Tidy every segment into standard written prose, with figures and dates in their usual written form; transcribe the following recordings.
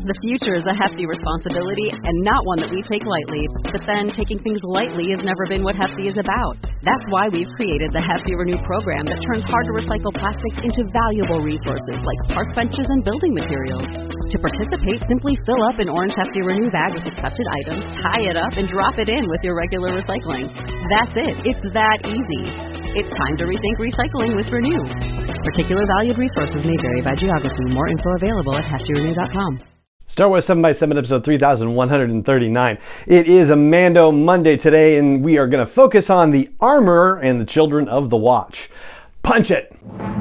The future is a hefty responsibility and not one that we take lightly. But then, taking things lightly has never been what Hefty is about. That's why we've created the Hefty Renew program that turns hard-to-recycle plastics into valuable resources like park benches and building materials. To participate, simply fill up an orange Hefty Renew bag with accepted items, tie it up, and drop it in with your regular recycling. That's it. It's that easy. It's time to rethink recycling with Renew. Particular valued resources may vary by geography. More info available at heftyrenew.com. Star Wars 7x7 episode 3139. It is a Mando Monday today, and we are going to focus on the Armorer and the Children of the Watch. Punch it!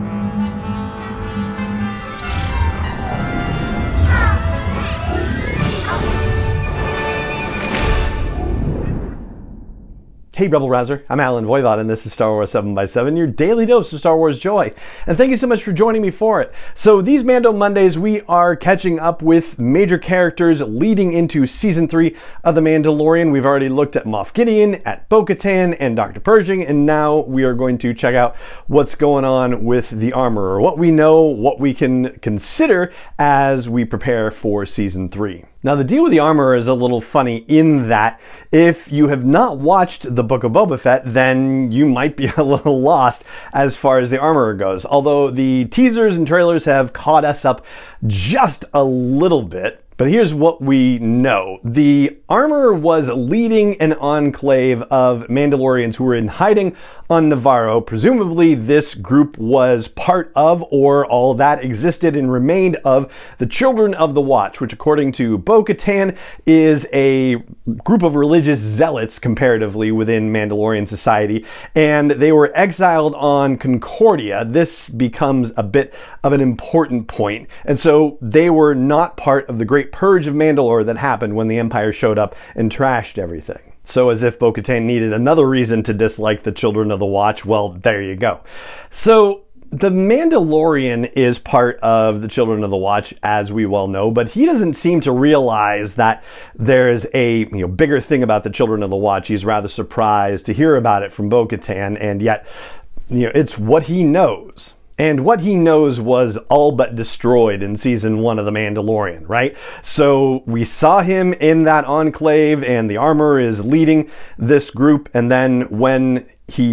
Hey Rebel Rouser, I'm Alan Voivod and this is Star Wars 7x7, your daily dose of Star Wars joy. And thank you so much for joining me for it. So these Mando Mondays, we are catching up with major characters leading into Season 3 of The Mandalorian. We've already looked at Moff Gideon, at Bo-Katan, and Dr. Pershing, and now we are going to check out what's going on with the Armorer, what we know, what we can consider as we prepare for Season 3. Now, the deal with the Armorer is a little funny in that if you have not watched the Book of Boba Fett, then you might be a little lost as far as the Armorer goes. Although the teasers and trailers have caught us up just a little bit. But here's what we know. The Armorer was leading an enclave of Mandalorians who were in hiding on Navarro. Presumably this group was part of, or all that existed and remained of, the Children of the Watch, which according to Bo-Katan is a group of religious zealots comparatively within Mandalorian society, and they were exiled on Concordia. This becomes a bit of an important point, and so they were not part of the Great Purge of Mandalore that happened when the Empire showed up and trashed everything. So as if Bo-Katan needed another reason to dislike the Children of the Watch, well, there you go. So the Mandalorian is part of the Children of the Watch, as we well know, but he doesn't seem to realize that there's a bigger thing about the Children of the Watch. He's rather surprised to hear about it from Bo-Katan, and yet it's what he knows. And what he knows was all but destroyed in Season 1 of The Mandalorian, right? So we saw him in that enclave, and the Armorer is leading this group, and then when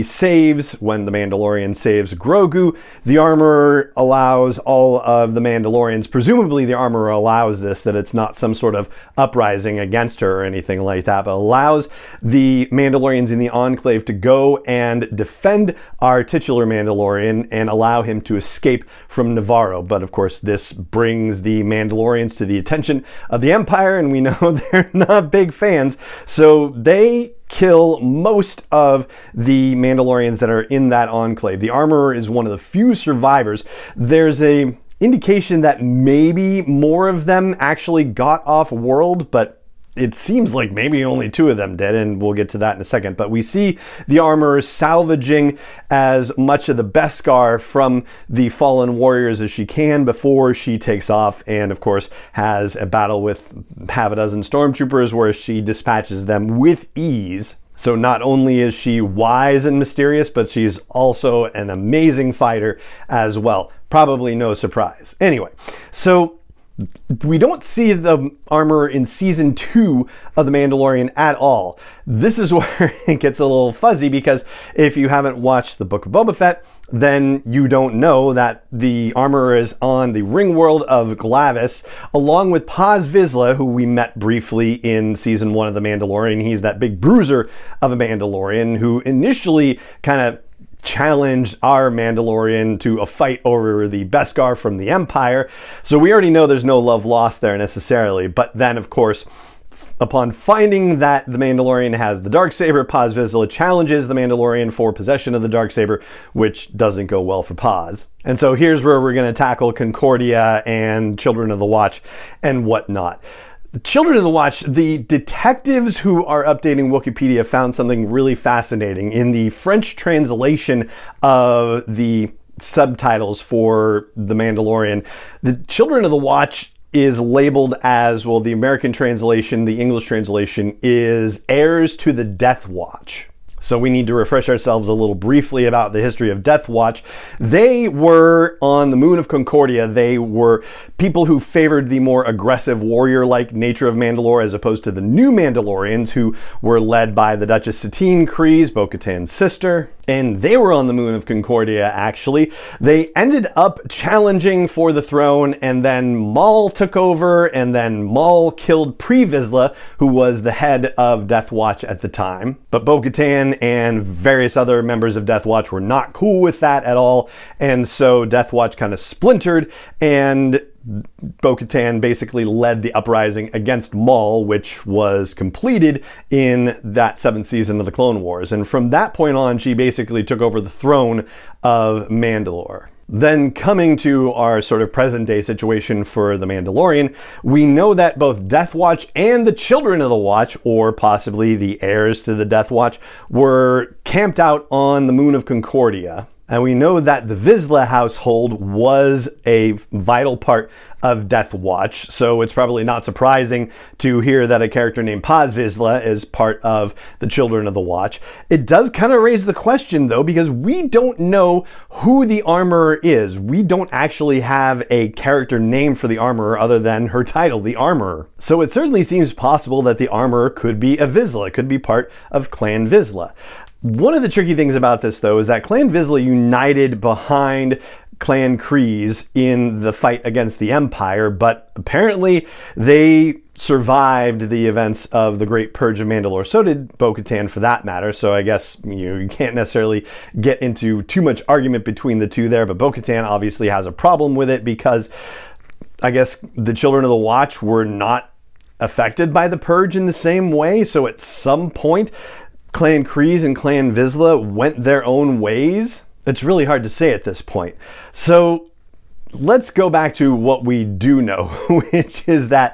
the Mandalorian saves Grogu, the Armorer allows all of the Mandalorians, presumably the Armorer allows this, that it's not some sort of uprising against her or anything like that, but allows the Mandalorians in the Enclave to go and defend our titular Mandalorian and allow him to escape from Navarro. But of course, this brings the Mandalorians to the attention of the Empire, and we know they're not big fans, so they kill most of the Mandalorians that are in that enclave. The Armorer is one of the few survivors. There's a indication that maybe more of them actually got off world, but it seems like maybe only 2 of them did, and we'll get to that in a second. But we see the Armorer salvaging as much of the Beskar from the fallen warriors as she can before she takes off, and of course has a battle with half a dozen stormtroopers where she dispatches them with ease. So not only is she wise and mysterious, but she's also an amazing fighter as well. Probably no surprise. Anyway, so we don't see the Armorer in Season 2 of The Mandalorian at all. This is where it gets a little fuzzy, because if you haven't watched the Book of Boba Fett, then you don't know that the Armorer is on the ring world of Glavis, along with Paz Vizsla, who we met briefly in Season 1 of The Mandalorian. He's that big bruiser of a Mandalorian who initially kind of challenged our Mandalorian to a fight over the Beskar from the Empire. So we already know there's no love lost there necessarily. But then, of course, upon finding that the Mandalorian has the Darksaber, Paz Vizsla challenges the Mandalorian for possession of the Darksaber, which doesn't go well for Paz. And so here's where we're going to tackle Concordia and Children of the Watch and whatnot. The Children of the Watch, the detectives who are updating Wikipedia found something really fascinating. In the French translation of the subtitles for The Mandalorian, the Children of the Watch is labeled as, well, the American translation, the English translation is Heirs to the Death Watch. So we need to refresh ourselves a little briefly about the history of Death Watch. They were on the moon of Concordia. They were people who favored the more aggressive warrior-like nature of Mandalore as opposed to the new Mandalorians who were led by the Duchess Satine Kryze, Bo-Katan's sister. And they were on the moon of Concordia, actually. They ended up challenging for the throne, and then Maul took over, and then Maul killed Pre Vizsla, who was the head of Death Watch at the time. But Bo-Katan and various other members of Death Watch were not cool with that at all, and so Death Watch kind of splintered, and Bo-Katan basically led the uprising against Maul, which was completed in that 7th season of the Clone Wars. And from that point on, she basically took over the throne of Mandalore. Then coming to our sort of present day situation for the Mandalorian, we know that both Death Watch and the Children of the Watch, or possibly the heirs to the Death Watch, were camped out on the moon of Concordia. And we know that the Vizsla household was a vital part of Death Watch, so it's probably not surprising to hear that a character named Paz Vizsla is part of the Children of the Watch. It does kind of raise the question, though, because we don't know who the Armorer is. We don't actually have a character name for the Armorer other than her title, the Armorer. So it certainly seems possible that the Armorer could be a Vizsla, could be part of Clan Vizsla. One of the tricky things about this, though, is that Clan Vizsla united behind Clan Kryze in the fight against the Empire, but apparently they survived the events of the Great Purge of Mandalore. So did Bo-Katan, for that matter. So I guess you can't necessarily get into too much argument between the two there, but Bo-Katan obviously has a problem with it because I guess the Children of the Watch were not affected by the Purge in the same way. So at some point, Clan Kryze and Clan Vizsla went their own ways. It's really hard to say at this point. So let's go back to what we do know, which is that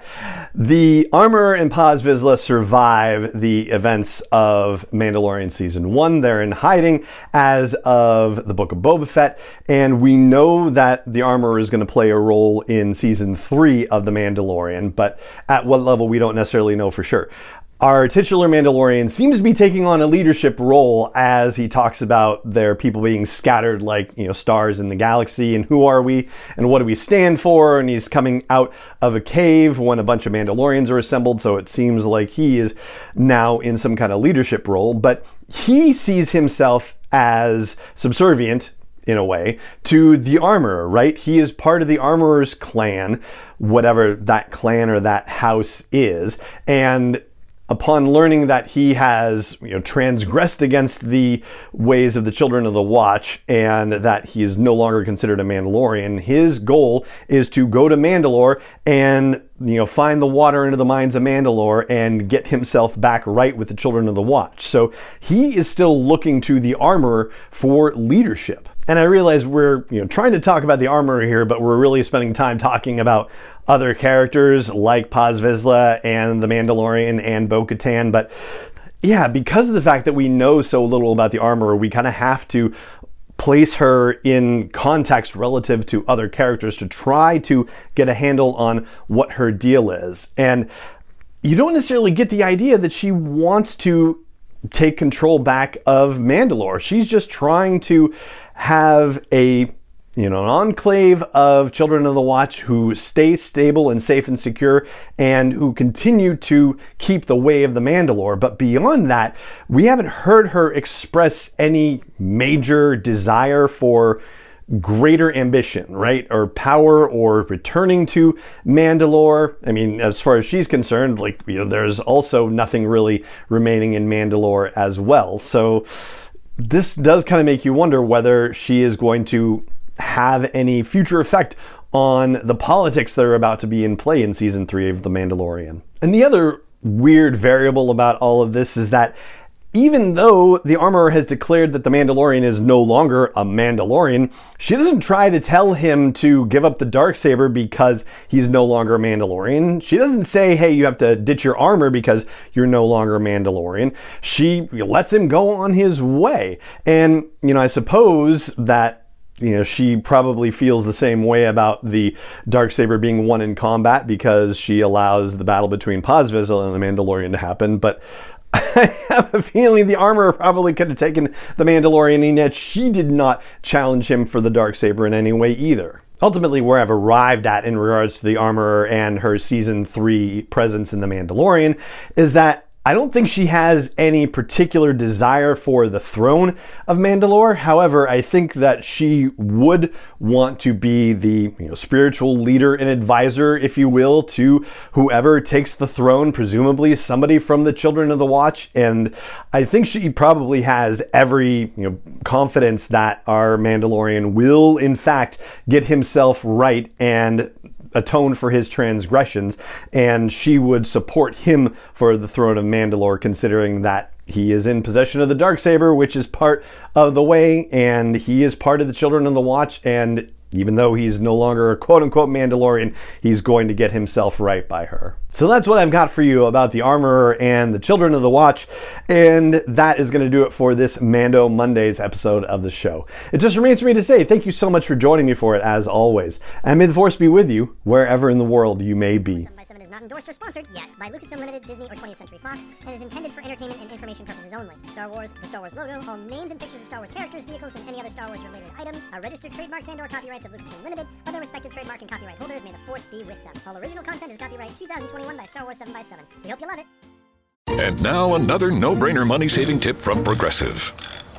the Armorer and Paz Vizsla survive the events of Mandalorian Season 1. They're in hiding as of the Book of Boba Fett, and we know that the Armorer is going to play a role in Season 3 of The Mandalorian, but at what level we don't necessarily know for sure. Our titular Mandalorian seems to be taking on a leadership role as he talks about their people being scattered like, stars in the galaxy, and who are we and what do we stand for, and he's coming out of a cave when a bunch of Mandalorians are assembled, so it seems like he is now in some kind of leadership role, but he sees himself as subservient, in a way, to the Armorer, right? He is part of the Armorer's clan, whatever that clan or that house is, and upon learning that he has transgressed against the ways of the Children of the Watch and that he is no longer considered a Mandalorian, his goal is to go to Mandalore and find the water into the mines of Mandalore and get himself back right with the Children of the Watch. So he is still looking to the Armorer for leadership. And I realize we're trying to talk about the Armorer here, but we're really spending time talking about other characters like Paz Vizsla and the Mandalorian and Bo-Katan. But yeah, because of the fact that we know so little about the Armorer, we kind of have to place her in context relative to other characters to try to get a handle on what her deal is. And you don't necessarily get the idea that she wants to take control back of Mandalore. She's just trying to have an enclave of Children of the Watch who stay stable and safe and secure and who continue to keep the way of the Mandalore. But beyond that, we haven't heard her express any major desire for greater ambition, right? Or power, or returning to Mandalore. I mean, as far as she's concerned, there's also nothing really remaining in Mandalore as well. So this does kind of make you wonder whether she is going to have any future effect on the politics that are about to be in play in Season 3 of The Mandalorian. And the other weird variable about all of this is that even though the Armorer has declared that the Mandalorian is no longer a Mandalorian, she doesn't try to tell him to give up the Darksaber because he's no longer a Mandalorian. She doesn't say, hey, you have to ditch your armor because you're no longer a Mandalorian. She lets him go on his way. And, I suppose that she probably feels the same way about the Darksaber being won in combat because she allows the battle between Paz Vizsla and the Mandalorian to happen. But I have a feeling the Armorer probably could have taken the Mandalorian, and yet she did not challenge him for the Darksaber in any way either. Ultimately, where I've arrived at in regards to the Armorer and her Season 3 presence in The Mandalorian is that I don't think she has any particular desire for the throne of Mandalore. However, I think that she would want to be the spiritual leader and advisor, if you will, to whoever takes the throne, presumably somebody from the Children of the Watch. And I think she probably has every confidence that our Mandalorian will, in fact, get himself right and atone for his transgressions, and she would support him for the throne of Mandalore, considering that he is in possession of the Darksaber, which is part of the way, and he is part of the Children of the Watch, and even though he's no longer a quote-unquote Mandalorian, he's going to get himself right by her. So that's what I've got for you about the Armorer and the Children of the Watch, and that is going to do it for this Mando Mondays episode of the show. It just remains for me to say thank you so much for joining me for it, as always, and may the Force be with you wherever in the world you may be. 7x7 is not endorsed or sponsored yet by Lucasfilm Limited, Disney, or 20th Century Fox, and is intended for entertainment and information purposes only. Star Wars, the Star Wars logo, all names and pictures of Star Wars characters, vehicles, and any other Star Wars related items are registered trademarks and/or copyrights of Lucasfilm Limited, or their respective trademark and copyright holders. May the Force be with them. All original content is copyright 2021 by Star Wars 7x7. We hope you love it. And now another no-brainer money-saving tip from Progressive.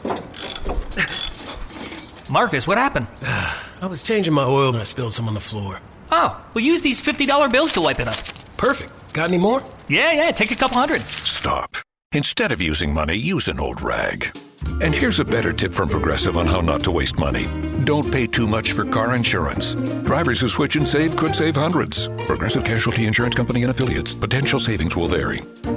Marcus, what happened? I was changing my oil and I spilled some on the floor. Oh, well, use these $50 bills to wipe it up. Perfect. Got any more? Yeah, take a couple hundred. Stop. Instead of using money, use an old rag. And here's a better tip from Progressive on how not to waste money. Don't pay too much for car insurance. Drivers who switch and save could save hundreds. Progressive Casualty Insurance Company and Affiliates. Potential savings will vary.